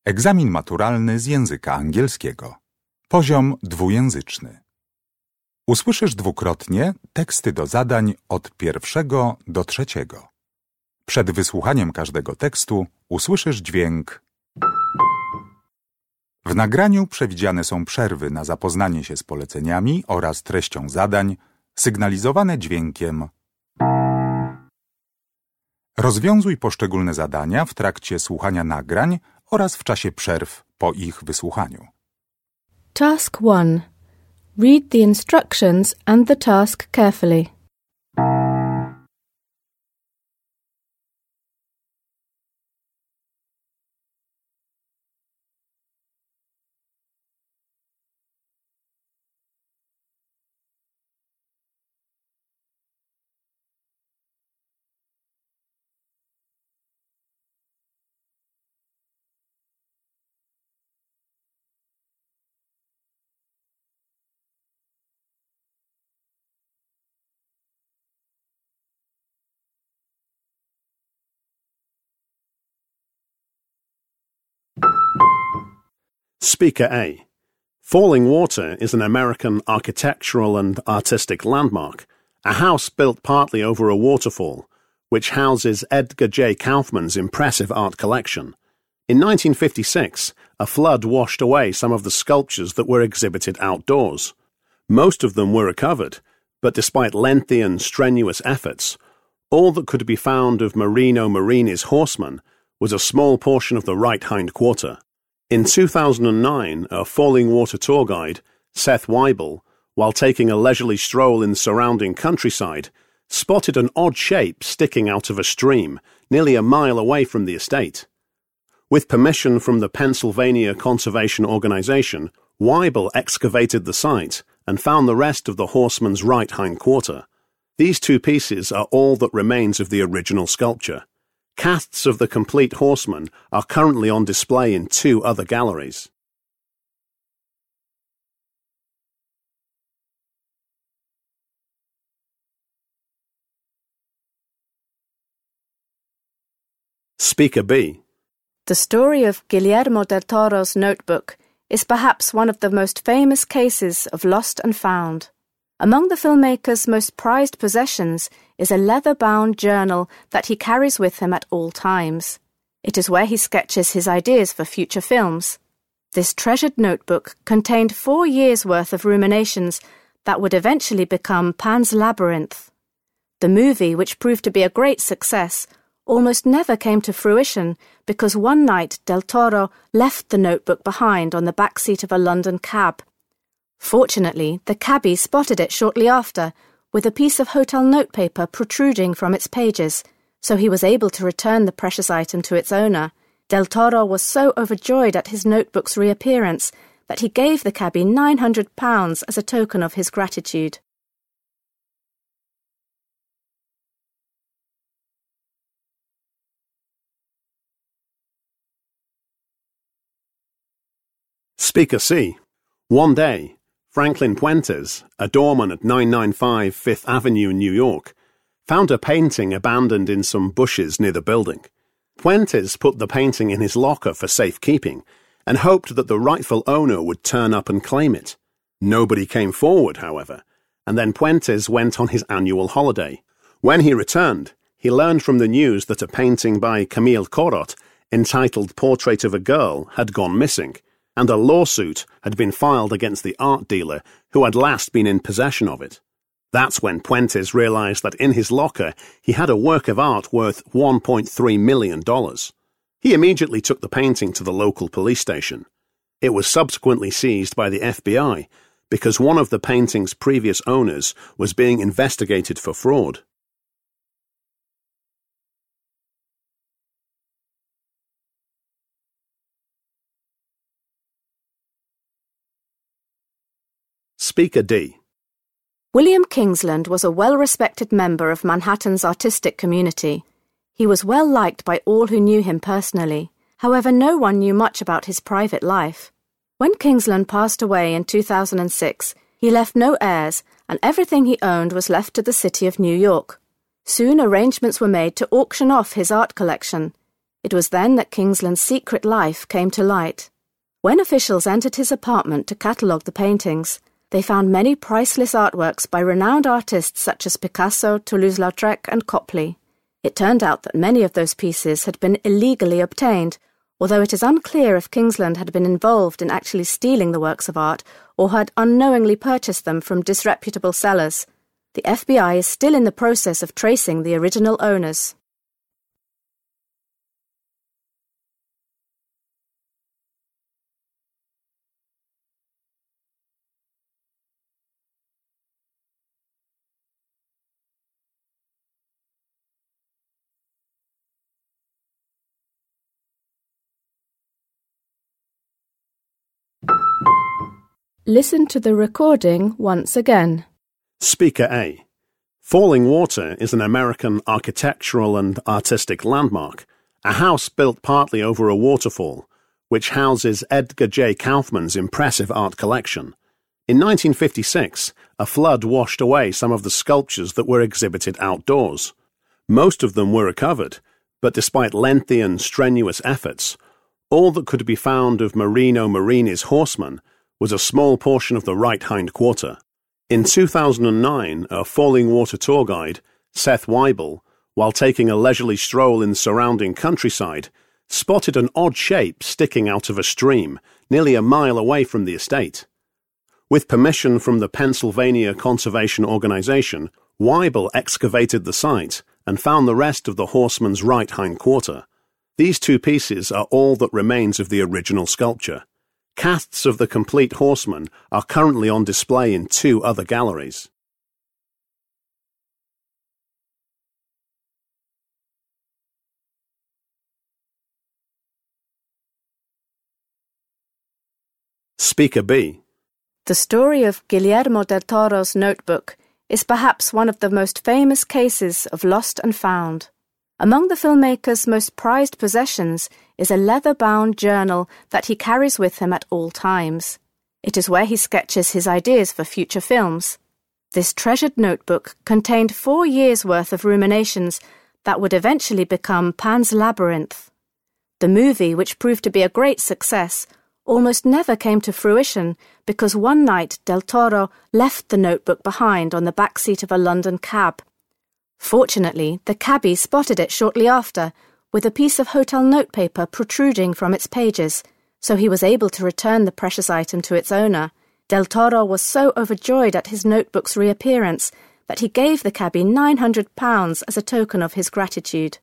Egzamin maturalny z języka angielskiego. Poziom dwujęzyczny. Usłyszysz dwukrotnie teksty do zadań od 1 do 3. Przed wysłuchaniem każdego tekstu usłyszysz dźwięk. W nagraniu przewidziane są przerwy na zapoznanie się z poleceniami oraz treścią zadań, sygnalizowane dźwiękiem. Rozwiązuj poszczególne zadania w trakcie słuchania nagrań oraz w czasie przerw po ich wysłuchaniu. Task 1. Read the instructions and the task carefully. Speaker A. Falling Water is an American architectural and artistic landmark, a house built partly over a waterfall, which houses Edgar J. Kaufman's impressive art collection. In 1956, a flood washed away some of the sculptures that were exhibited outdoors. Most of them were recovered, but despite lengthy and strenuous efforts, all that could be found of Marino Marini's Horseman was a small portion of the right hind quarter. In 2009, a Falling Water tour guide, Seth Weibel, while taking a leisurely stroll in the surrounding countryside, spotted an odd shape sticking out of a stream nearly a mile away from the estate. With permission from the Pennsylvania Conservation Organization, Weibel excavated the site and found the rest of the horseman's right hind quarter. These two pieces are all that remains of the original sculpture. Casts of the complete horseman are currently on display in 2 other galleries. Speaker B. The story of Guillermo del Toro's Notebook is perhaps one of the most famous cases of lost and found. Among the filmmaker's most prized possessions is a leather-bound journal that he carries with him at all times. It is where he sketches his ideas for future films. This treasured notebook contained 4 years' worth of ruminations that would eventually become Pan's Labyrinth. The movie, which proved to be a great success, almost never came to fruition because one night Del Toro left the notebook behind on the back seat of a London cab. Fortunately, the cabbie spotted it shortly after, with a piece of hotel notepaper protruding from its pages, so he was able to return the precious item to its owner. Del Toro was so overjoyed at his notebook's reappearance that he gave the cabbie £900 as a token of his gratitude. Speaker C. One day, Franklin Puentes, a doorman at 995 Fifth Avenue, New York, found a painting abandoned in some bushes near the building. Puentes put the painting in his locker for safekeeping and hoped that the rightful owner would turn up and claim it. Nobody came forward, however, and then Puentes went on his annual holiday. When he returned, he learned from the news that a painting by Camille Corot, entitled Portrait of a Girl, had gone missing, and a lawsuit had been filed against the art dealer who had last been in possession of it. That's when Puentes realized that in his locker he had a work of art worth $1.3 million. He immediately took the painting to the local police station. It was subsequently seized by the FBI because one of the painting's previous owners was being investigated for fraud. Speaker D. William Kingsland was a well-respected member of Manhattan's artistic community. He was well liked by all who knew him personally. However, no one knew much about his private life. When Kingsland passed away in 2006, he left no heirs, and everything he owned was left to the city of New York. Soon arrangements were made to auction off his art collection. It was then that Kingsland's secret life came to light. When officials entered his apartment to catalogue the paintings, they found many priceless artworks by renowned artists such as Picasso, Toulouse-Lautrec and Copley. It turned out that many of those pieces had been illegally obtained, although it is unclear if Kingsland had been involved in actually stealing the works of art or had unknowingly purchased them from disreputable sellers. The FBI is still in the process of tracing the original owners. Listen to the recording once again. Speaker A. Falling Water is an American architectural and artistic landmark, a house built partly over a waterfall, which houses Edgar J. Kaufman's impressive art collection. In 1956, a flood washed away some of the sculptures that were exhibited outdoors. Most of them were recovered, but despite lengthy and strenuous efforts, all that could be found of Marino Marini's Horseman was a small portion of the right hind quarter. In 2009, a Falling Water tour guide, Seth Weibel, while taking a leisurely stroll in the surrounding countryside, spotted an odd shape sticking out of a stream nearly a mile away from the estate. With permission from the Pennsylvania Conservation Organization, Weibel excavated the site and found the rest of the horseman's right hind quarter. These two pieces are all that remains of the original sculpture. Casts of the complete horseman are currently on display in 2 other galleries. Speaker B. The story of Guillermo del Toro's Notebook is perhaps one of the most famous cases of lost and found. Among the filmmaker's most prized possessions is a leather-bound journal that he carries with him at all times. It is where he sketches his ideas for future films. This treasured notebook contained 4 years' worth of ruminations that would eventually become Pan's Labyrinth. The movie, which proved to be a great success, almost never came to fruition because one night Del Toro left the notebook behind on the back seat of a London cab. Fortunately, the cabbie spotted it shortly after, with a piece of hotel notepaper protruding from its pages, so he was able to return the precious item to its owner. Del Toro was so overjoyed at his notebook's reappearance that he gave the cabbie £900 as a token of his gratitude.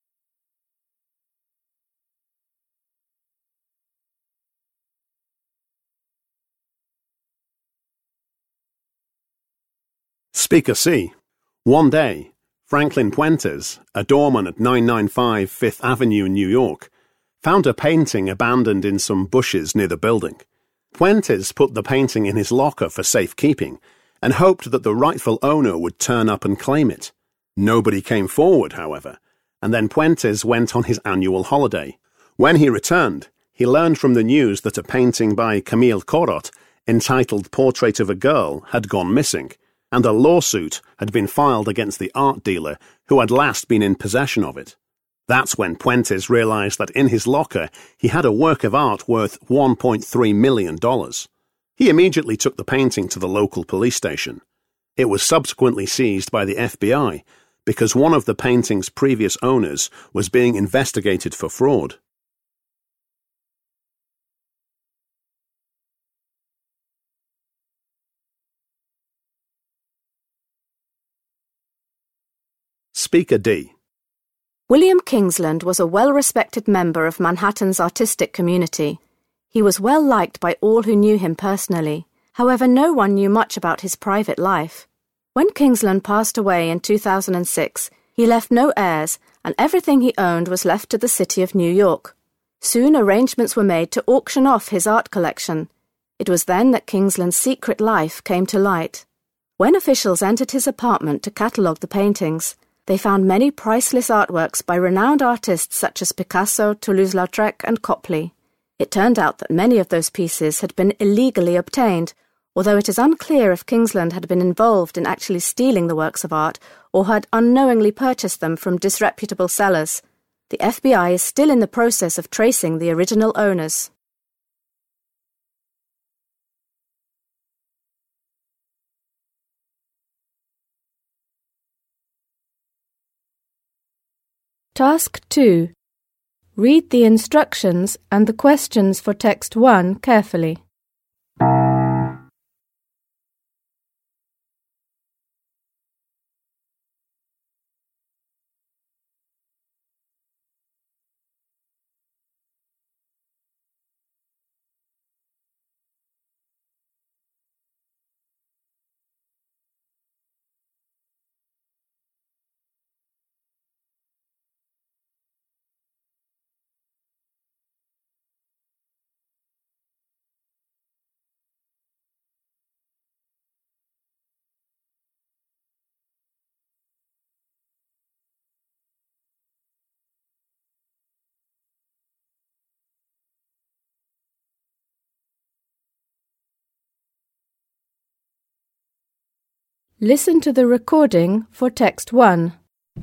Speaker C. One day, Franklin Puentes, a doorman at 995 Fifth Avenue, New York, found a painting abandoned in some bushes near the building. Puentes put the painting in his locker for safekeeping and hoped that the rightful owner would turn up and claim it. Nobody came forward, however, and then Puentes went on his annual holiday. When he returned, he learned from the news that a painting by Camille Corot, entitled Portrait of a Girl, had gone missing, and a lawsuit had been filed against the art dealer who had last been in possession of it. That's when Puentes realized that in his locker he had a work of art worth $1.3 million. He immediately took the painting to the local police station. It was subsequently seized by the FBI because one of the painting's previous owners was being investigated for fraud. Speaker D. William Kingsland was a well-respected member of Manhattan's artistic community. He was well liked by all who knew him personally. However, no one knew much about his private life. When Kingsland passed away in 2006, he left no heirs, and everything he owned was left to the city of New York. Soon arrangements were made to auction off his art collection. It was then that Kingsland's secret life came to light. When officials entered his apartment to catalogue the paintings, they found many priceless artworks by renowned artists such as Picasso, Toulouse-Lautrec and Copley. It turned out that many of those pieces had been illegally obtained, although it is unclear if Kingsland had been involved in actually stealing the works of art or had unknowingly purchased them from disreputable sellers. The FBI is still in the process of tracing the original owners. Task 2. Read the instructions and the questions for text 1 carefully. Listen to the recording for text 1.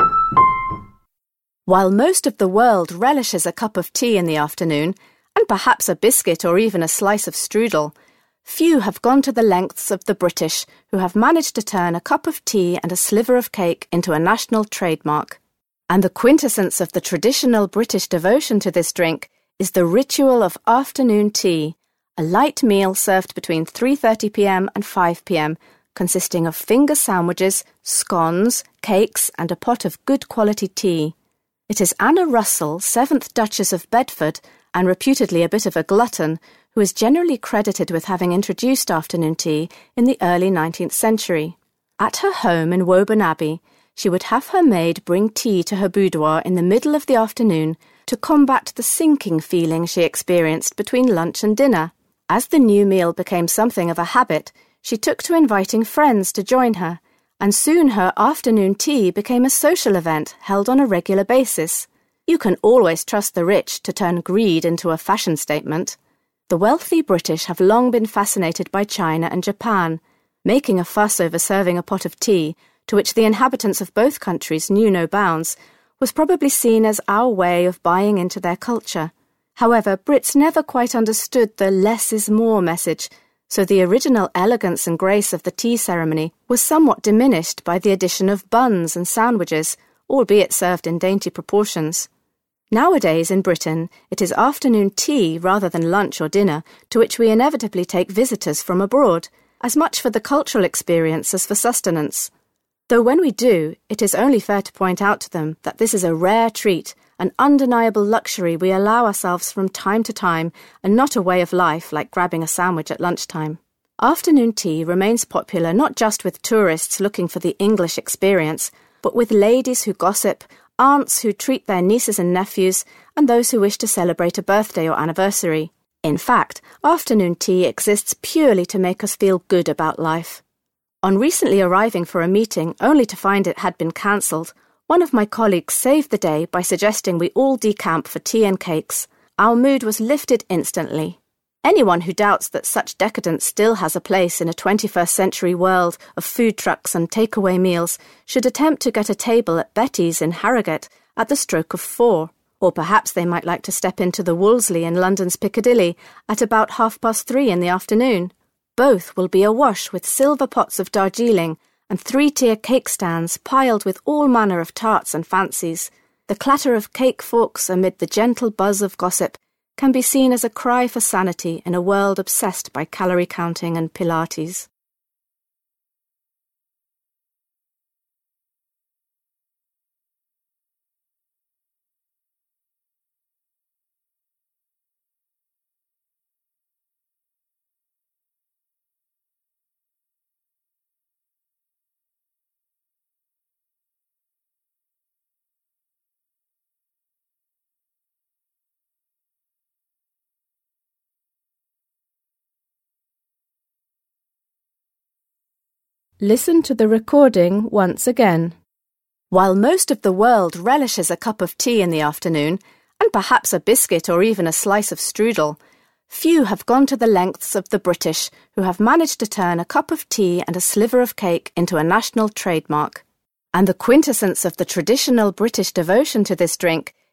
While most of the world relishes a cup of tea in the afternoon, and perhaps a biscuit or even a slice of strudel, few have gone to the lengths of the British, who have managed to turn a cup of tea and a sliver of cake into a national trademark. And the quintessence of the traditional British devotion to this drink is the ritual of afternoon tea, a light meal served between 3:30 p.m. and 5 p.m., consisting of finger sandwiches, scones, cakes and a pot of good quality tea. It is Anna Russell, 7th Duchess of Bedford, and reputedly a bit of a glutton, who is generally credited with having introduced afternoon tea in the early 19th century. At her home in Woburn Abbey, she would have her maid bring tea to her boudoir in the middle of the afternoon to combat the sinking feeling she experienced between lunch and dinner. As the new meal became something of a habit, she took to inviting friends to join her, and soon her afternoon tea became a social event held on a regular basis. You can always trust the rich to turn greed into a fashion statement. The wealthy British have long been fascinated by China and Japan. Making a fuss over serving a pot of tea, to which the inhabitants of both countries knew no bounds, was probably seen as our way of buying into their culture. However, Brits never quite understood the less is more message, so the original elegance and grace of the tea ceremony was somewhat diminished by the addition of buns and sandwiches, albeit served in dainty proportions. Nowadays in Britain, it is afternoon tea rather than lunch or dinner to which we inevitably take visitors from abroad, as much for the cultural experience as for sustenance. Though when we do, it is only fair to point out to them that this is a rare treat, an undeniable luxury we allow ourselves from time to time, and not a way of life like grabbing a sandwich at lunchtime. Afternoon tea remains popular not just with tourists looking for the English experience, but with ladies who gossip, aunts who treat their nieces and nephews, and those who wish to celebrate a birthday or anniversary. In fact, afternoon tea exists purely to make us feel good about life. On recently arriving for a meeting only to find it had been cancelled, one of my colleagues saved the day by suggesting we all decamp for tea and cakes. Our mood was lifted instantly. Anyone who doubts that such decadence still has a place in a 21st century world of food trucks and takeaway meals should attempt to get a table at Betty's in Harrogate at the stroke of 4. Or perhaps they might like to step into the Wolseley in London's Piccadilly at about 3:30 in the afternoon. Both will be awash with silver pots of Darjeeling and 3-tier cake stands piled with all manner of tarts and fancies. The clatter of cake forks amid the gentle buzz of gossip can be seen as a cry for sanity in a world obsessed by calorie counting and Pilates. Listen to the recording once again. While most of the world relishes a cup of tea in the afternoon, and perhaps a biscuit or even a slice of strudel, few have gone to the lengths of the British, who have managed to turn a cup of tea and a sliver of cake into a national trademark. And the quintessence of the traditional British devotion to this drink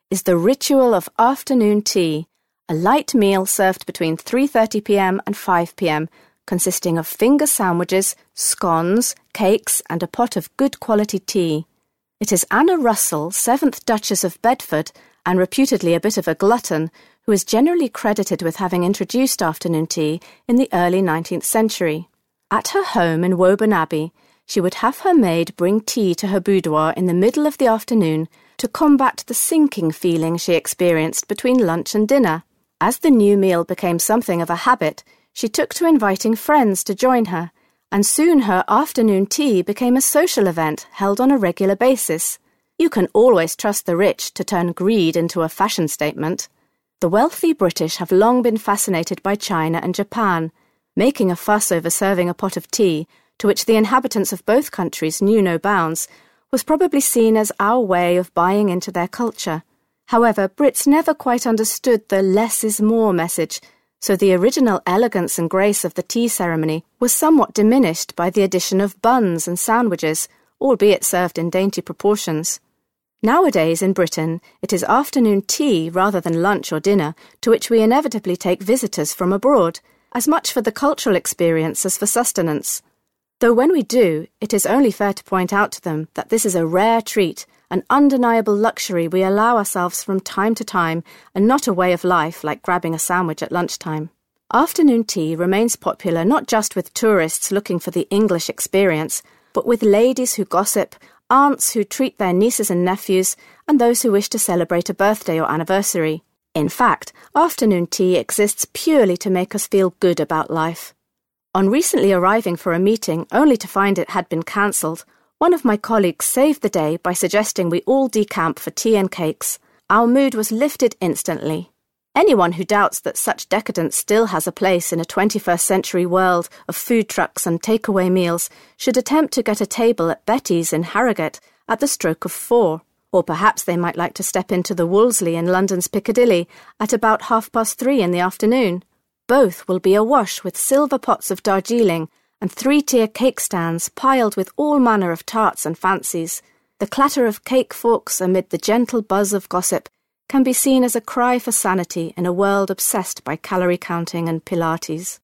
is the ritual of afternoon tea, a light meal served between 3:30 p.m. and 5 p.m., consisting of finger sandwiches, scones, cakes, and a pot of good quality tea. It is Anna Russell, 7th Duchess of Bedford, and reputedly a bit of a glutton, who is generally credited with having introduced afternoon tea in the early 19th century. At her home in Woburn Abbey, she would have her maid bring tea to her boudoir in the middle of the afternoon to combat the sinking feeling she experienced between lunch and dinner. As the new meal became something of a habit, she took to inviting friends to join her, and soon her afternoon tea became a social event held on a regular basis. You can always trust the rich to turn greed into a fashion statement. The wealthy British have long been fascinated by China and Japan. Making a fuss over serving a pot of tea, to which the inhabitants of both countries knew no bounds, was probably seen as our way of buying into their culture. However, Brits never quite understood the less is more message, so the original elegance and grace of the tea ceremony was somewhat diminished by the addition of buns and sandwiches, albeit served in dainty proportions. Nowadays in Britain, it is afternoon tea rather than lunch or dinner to which we inevitably take visitors from abroad, as much for the cultural experience as for sustenance. Though when we do, it is only fair to point out to them that this is a rare treat, an undeniable luxury we allow ourselves from time to time, and not a way of life like grabbing a sandwich at lunchtime. Afternoon tea remains popular not just with tourists looking for the English experience, but with ladies who gossip, aunts who treat their nieces and nephews, and those who wish to celebrate a birthday or anniversary. In fact, afternoon tea exists purely to make us feel good about life. On recently arriving for a meeting only to find it had been cancelled, one of my colleagues saved the day by suggesting we all decamp for tea and cakes. Our mood was lifted instantly. Anyone who doubts that such decadence still has a place in a 21st century world of food trucks and takeaway meals should attempt to get a table at Betty's in Harrogate at the stroke of 4. Or perhaps they might like to step into the Wolseley in London's Piccadilly at about 3:30 in the afternoon. Both will be awash with silver pots of Darjeeling and 3-tier cake stands piled with all manner of tarts and fancies. The clatter of cake forks amid the gentle buzz of gossip can be seen as a cry for sanity in a world obsessed by calorie counting and Pilates.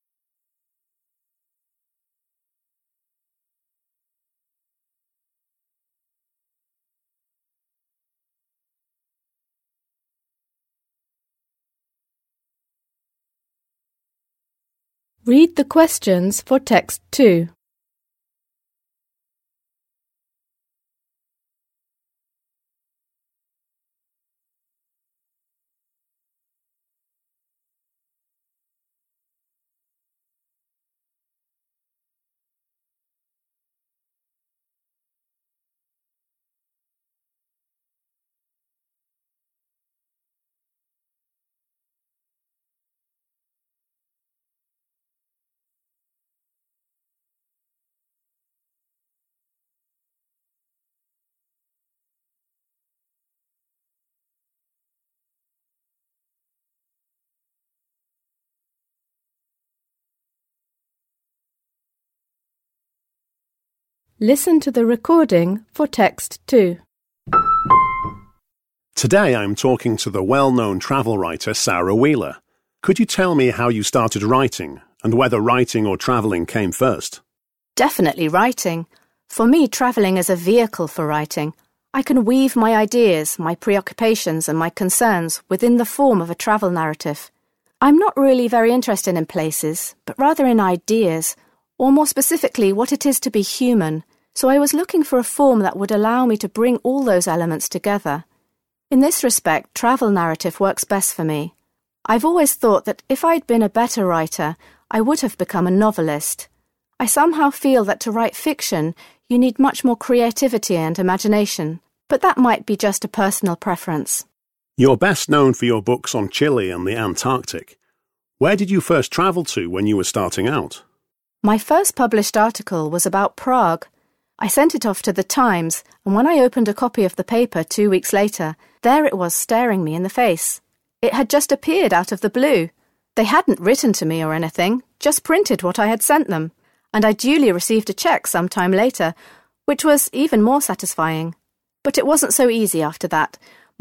Read the questions for text 2. Listen to the recording for text 2. Today I'm talking to the well-known travel writer Sarah Wheeler. Could you tell me how you started writing, and whether writing or travelling came first? Definitely writing. For me, travelling is a vehicle for writing. I can weave my ideas, my preoccupations and my concerns within the form of a travel narrative. I'm not really very interested in places, but rather in ideas, or more specifically what it is to be human, so I was looking for a form that would allow me to bring all those elements together. In this respect, travel narrative works best for me. I've always thought that if I'd been a better writer, I would have become a novelist. I somehow feel that to write fiction, you need much more creativity and imagination, but that might be just a personal preference. You're best known for your books on Chile and the Antarctic. Where did you first travel to when you were starting out? My first published article was about Prague. I sent it off to the Times, and when I opened a copy of the paper 2 weeks later, there it was staring me in the face. It had just appeared out of the blue. They hadn't written to me or anything, just printed what I had sent them, and I duly received a cheque some time later, which was even more satisfying. But it wasn't so easy after that.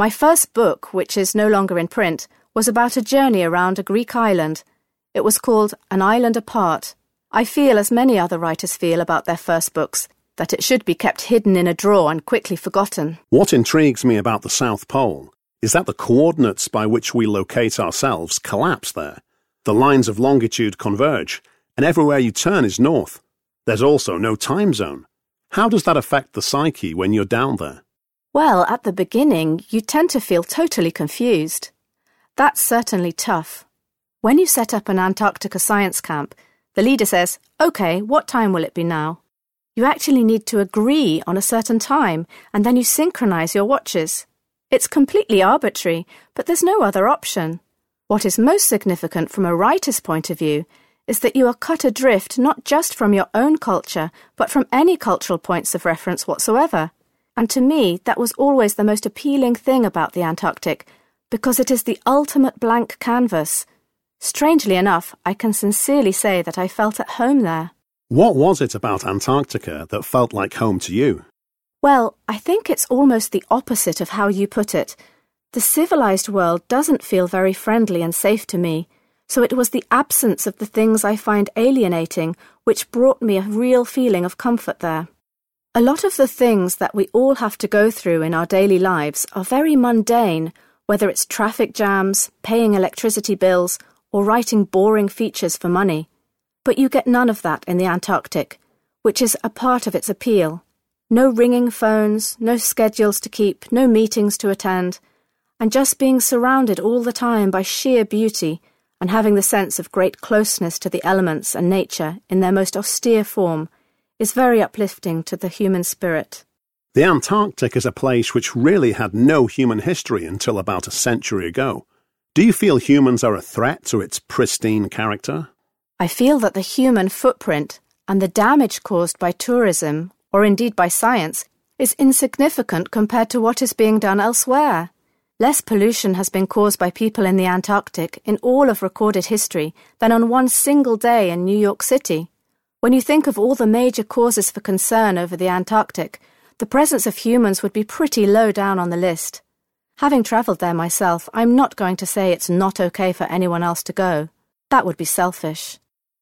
My first book, which is no longer in print, was about a journey around a Greek island. It was called An Island Apart. I feel, as many other writers feel about their first books, that it should be kept hidden in a drawer and quickly forgotten. What intrigues me about the South Pole is that the coordinates by which we locate ourselves collapse there. The lines of longitude converge, and everywhere you turn is north. There's also no time zone. How does that affect the psyche when you're down there? Well, at the beginning, you tend to feel totally confused. That's certainly tough. When you set up an Antarctica science camp, the leader says, "OK, what time will it be now?" You actually need to agree on a certain time, and then you synchronize your watches. It's completely arbitrary, but there's no other option. What is most significant from a writer's point of view is that you are cut adrift not just from your own culture, but from any cultural points of reference whatsoever. And to me, that was always the most appealing thing about the Antarctic, because it is the ultimate blank canvas. Strangely enough, I can sincerely say that I felt at home there. What was it about Antarctica that felt like home to you? Well, I think it's almost the opposite of how you put it. The civilized world doesn't feel very friendly and safe to me, so it was the absence of the things I find alienating which brought me a real feeling of comfort there. A lot of the things that we all have to go through in our daily lives are very mundane, whether it's traffic jams, paying electricity bills, or writing boring features for money. But you get none of that in the Antarctic, which is a part of its appeal. No ringing phones, no schedules to keep, no meetings to attend, and just being surrounded all the time by sheer beauty and having the sense of great closeness to the elements and nature in their most austere form is very uplifting to the human spirit. The Antarctic is a place which really had no human history until about a century ago. Do you feel humans are a threat to its pristine character? I feel that the human footprint and the damage caused by tourism, or indeed by science, is insignificant compared to what is being done elsewhere. Less pollution has been caused by people in the Antarctic in all of recorded history than on one single day in New York City. When you think of all the major causes for concern over the Antarctic, the presence of humans would be pretty low down on the list. Having travelled there myself, I'm not going to say it's not okay for anyone else to go. That would be selfish.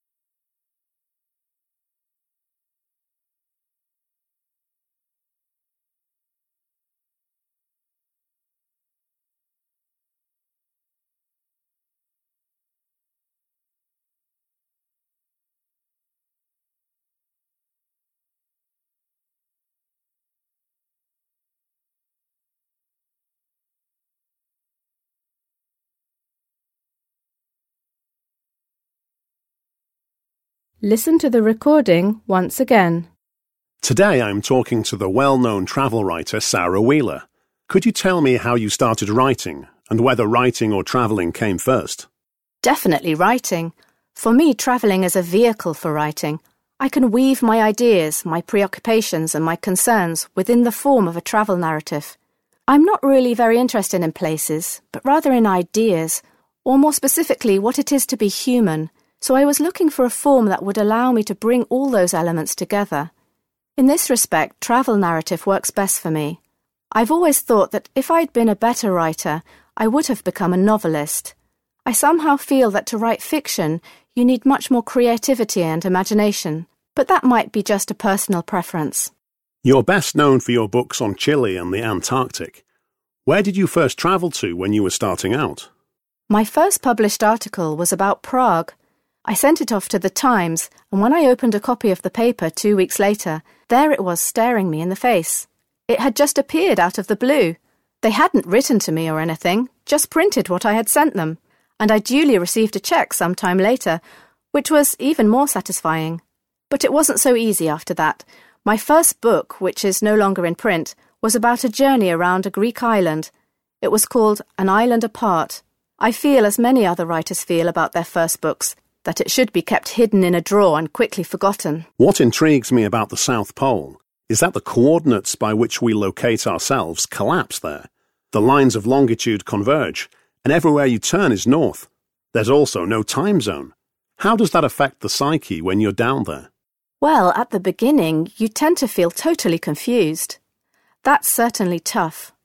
Listen to the recording once again. Today I'm talking to the well-known travel writer Sarah Wheeler. Could you tell me how you started writing, and whether writing or travelling came first? Definitely writing. For me, travelling is a vehicle for writing. I can weave my ideas, my preoccupations and my concerns within the form of a travel narrative. I'm not really very interested in places, but rather in ideas, or more specifically what it is to be human. So I was looking for a form that would allow me to bring all those elements together. In this respect, travel narrative works best for me. I've always thought that if I'd been a better writer, I would have become a novelist. I somehow feel that to write fiction, you need much more creativity and imagination, but that might be just a personal preference. You're best known for your books on Chile and the Antarctic. Where did you first travel to when you were starting out? My first published article was about Prague. I sent it off to the Times, and when I opened a copy of the paper 2 weeks later, there it was staring me in the face. It had just appeared out of the blue. They hadn't written to me or anything, just printed what I had sent them, and I duly received a cheque some time later, which was even more satisfying. But it wasn't so easy after that. My first book, which is no longer in print, was about a journey around a Greek island. It was called An Island Apart. I feel, as many other writers feel about their first books, that it should be kept hidden in a drawer and quickly forgotten. What intrigues me about the South Pole is that the coordinates by which we locate ourselves collapse there. The lines of longitude converge, and everywhere you turn is north. There's also no time zone. How does that affect the psyche when you're down there? Well, at the beginning, you tend to feel totally confused. That's certainly tough.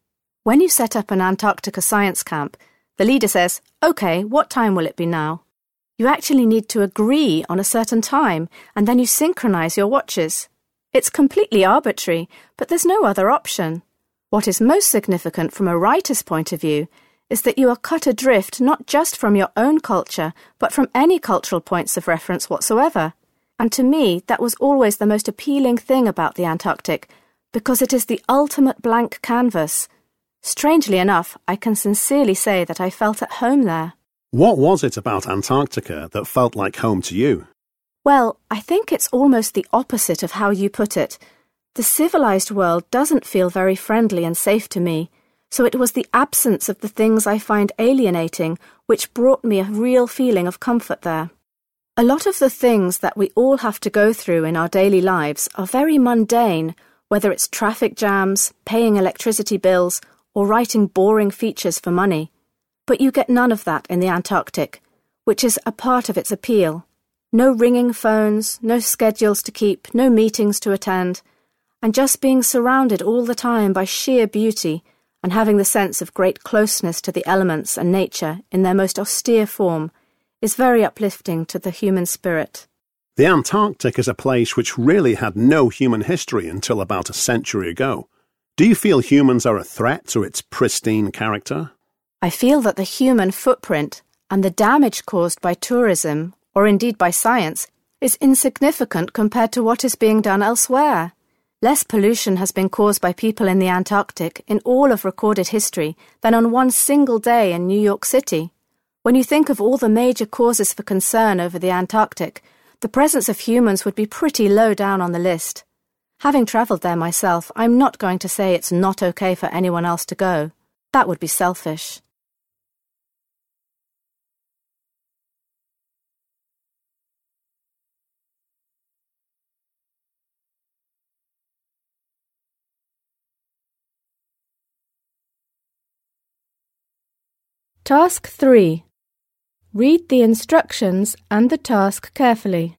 When you set up an Antarctica science camp, the leader says, "OK, what time will it be now?" You actually need to agree on a certain time, and then you synchronize your watches. It's completely arbitrary, but there's no other option. What is most significant from a writer's point of view is that you are cut adrift not just from your own culture, but from any cultural points of reference whatsoever. And to me, that was always the most appealing thing about the Antarctic, because it is the ultimate blank canvas. Strangely enough, I can sincerely say that I felt at home there. What was it about Antarctica that felt like home to you? Well, I think it's almost the opposite of how you put it. The civilized world doesn't feel very friendly and safe to me, so it was the absence of the things I find alienating which brought me a real feeling of comfort there. A lot of the things that we all have to go through in our daily lives are very mundane, whether it's traffic jams, paying electricity bills, or writing boring features for money. But you get none of that in the Antarctic, which is a part of its appeal. No ringing phones, no schedules to keep, no meetings to attend, and just being surrounded all the time by sheer beauty and having the sense of great closeness to the elements and nature in their most austere form is very uplifting to the human spirit. The Antarctic is a place which really had no human history until about a century ago. Do you feel humans are a threat to its pristine character? I feel that the human footprint and the damage caused by tourism, or indeed by science, is insignificant compared to what is being done elsewhere. Less pollution has been caused by people in the Antarctic in all of recorded history than on one single day in New York City. When you think of all the major causes for concern over the Antarctic, the presence of humans would be pretty low down on the list. Having travelled there myself, I'm not going to say it's not okay for anyone else to go. That would be selfish. Task 3. Read the instructions and the task carefully.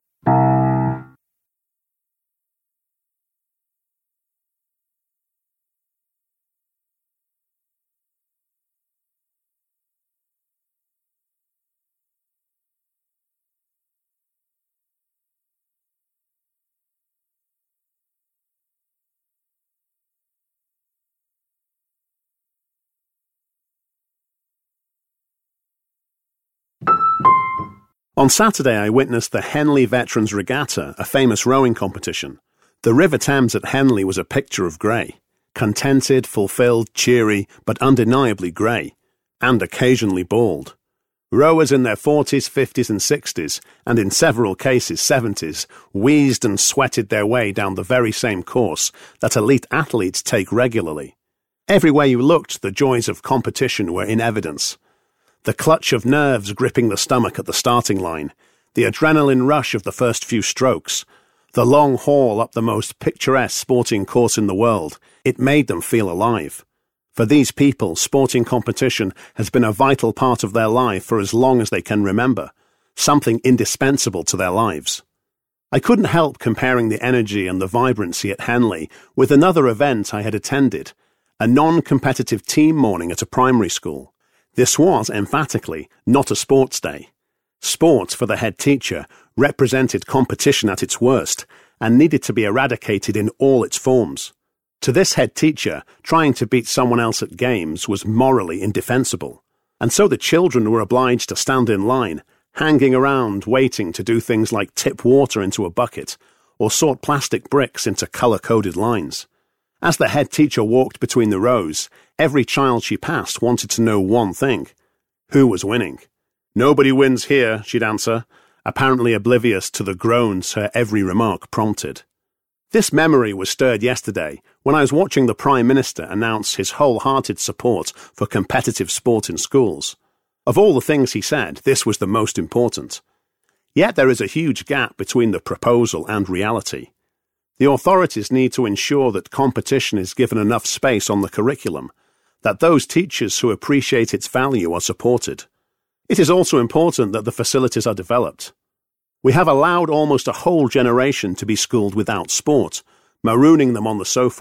On Saturday, I witnessed the Henley Veterans Regatta, a famous rowing competition. The River Thames at Henley was a picture of grey. Contented, fulfilled, cheery, but undeniably grey. And occasionally bald. Rowers in their 40s, 50s and 60s, and in several cases 70s, wheezed and sweated their way down the very same course that elite athletes take regularly. Everywhere you looked, the joys of competition were in evidence. The clutch of nerves gripping the stomach at the starting line, the adrenaline rush of the first few strokes, the long haul up the most picturesque sporting course in the world, it made them feel alive. For these people, sporting competition has been a vital part of their life for as long as they can remember, something indispensable to their lives. I couldn't help comparing the energy and the vibrancy at Henley with another event I had attended, a non-competitive team morning at a primary school. This was, emphatically, not a sports day. Sport, for the head teacher, represented competition at its worst and needed to be eradicated in all its forms. To this head teacher, trying to beat someone else at games was morally indefensible. And so the children were obliged to stand in line, hanging around waiting to do things like tip water into a bucket or sort plastic bricks into colour-coded lines. As the head teacher walked between the rows, every child she passed wanted to know one thing: who was winning? "Nobody wins here," she'd answer, apparently oblivious to the groans her every remark prompted. This memory was stirred yesterday when I was watching the Prime Minister announce his wholehearted support for competitive sport in schools. Of all the things he said, this was the most important. Yet there is a huge gap between the proposal and reality. The authorities need to ensure that competition is given enough space on the curriculum, that those teachers who appreciate its value are supported. It is also important that the facilities are developed. We have allowed almost a whole generation to be schooled without sport, marooning them on the sofa,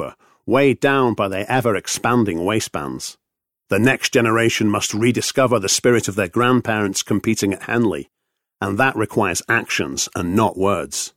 weighed down by their ever-expanding waistbands. The next generation must rediscover the spirit of their grandparents competing at Henley, and that requires actions and not words.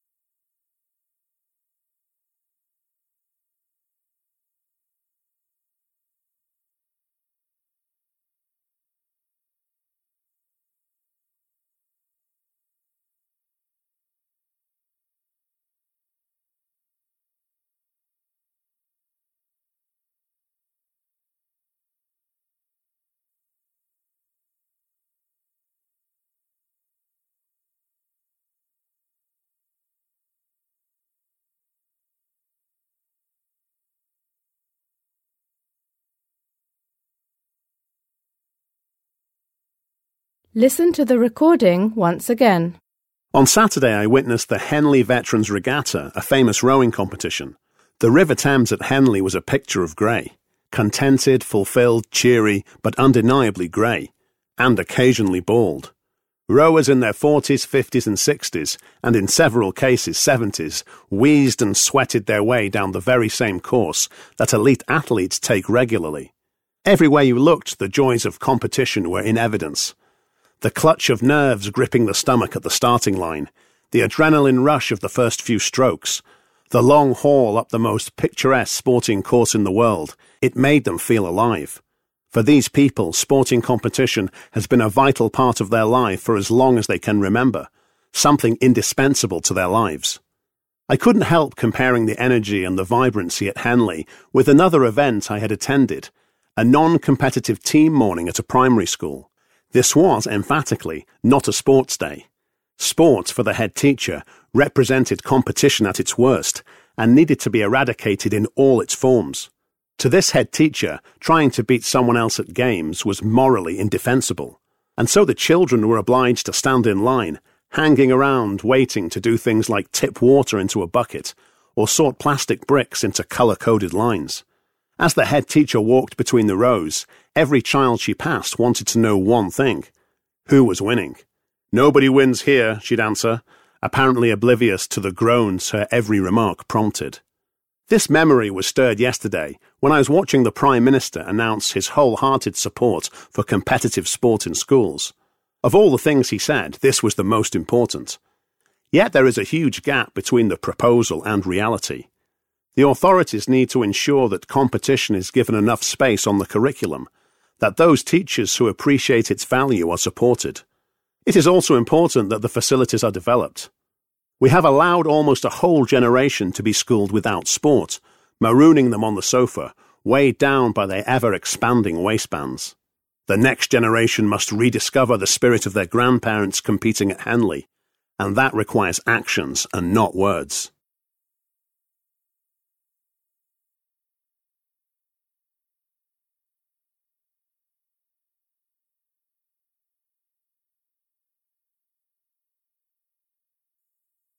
Listen to the recording once again. On Saturday, I witnessed the Henley Veterans Regatta, a famous rowing competition. The River Thames at Henley was a picture of grey. Contented, fulfilled, cheery, but undeniably grey. And occasionally bald. Rowers in their 40s, 50s and 60s, and in several cases 70s, wheezed and sweated their way down the very same course that elite athletes take regularly. Everywhere you looked, the joys of competition were in evidence. The clutch of nerves gripping the stomach at the starting line, the adrenaline rush of the first few strokes, the long haul up the most picturesque sporting course in the world, it made them feel alive. For these people, sporting competition has been a vital part of their life for as long as they can remember, something indispensable to their lives. I couldn't help comparing the energy and the vibrancy at Henley with another event I had attended, a non-competitive team morning at a primary school. This was, emphatically, not a sports day. Sport, for the head teacher, represented competition at its worst and needed to be eradicated in all its forms. To this head teacher, trying to beat someone else at games was morally indefensible. And so the children were obliged to stand in line, hanging around waiting to do things like tip water into a bucket or sort plastic bricks into colour-coded lines. As the head teacher walked between the rows, every child she passed wanted to know one thing: who was winning? "Nobody wins here," she'd answer, apparently oblivious to the groans her every remark prompted. This memory was stirred yesterday when I was watching the Prime Minister announce his wholehearted support for competitive sport in schools. Of all the things he said, this was the most important. Yet there is a huge gap between the proposal and reality. The authorities need to ensure that competition is given enough space on the curriculum, that those teachers who appreciate its value are supported. It is also important that the facilities are developed. We have allowed almost a whole generation to be schooled without sport, marooning them on the sofa, weighed down by their ever-expanding waistbands. The next generation must rediscover the spirit of their grandparents competing at Henley, and that requires actions and not words.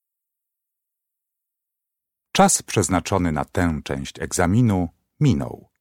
Czas przeznaczony na tę część egzaminu minął.